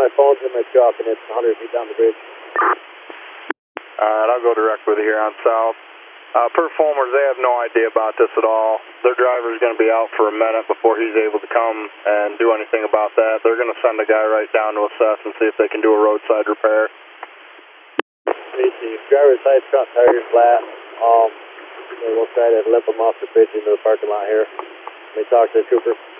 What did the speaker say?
My phone's in my truck and it's 100 feet down the bridge. Alright, I'll go direct with you here on south. Performers, they have no idea about this at all. Their driver's going to be out for a minute before he's able to come and do anything about that. They're going to send a guy right down to assess and see if they can do a roadside repair. The driver's side front tire's flat. We'll try to limp him off the bridge into the parking lot here. Let me talk to the trooper.